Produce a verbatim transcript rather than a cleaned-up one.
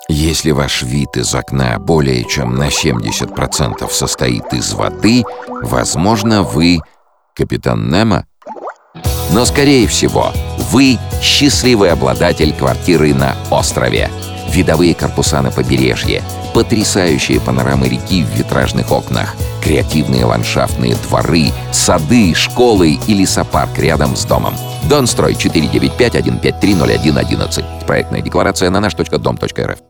Если ваш вид из окна более чем на семьдесят процентов состоит из воды, возможно, вы капитан Немо. Но, скорее всего, вы счастливый обладатель квартиры на острове. Видовые корпуса на побережье, потрясающие панорамы реки в витражных окнах, креативные ландшафтные дворы, сады, школы и лесопарк рядом с домом. Донстрой четыре девять пять один пять три ноль один одиннадцать. Проектная декларация на наш точка дом точка эр эф.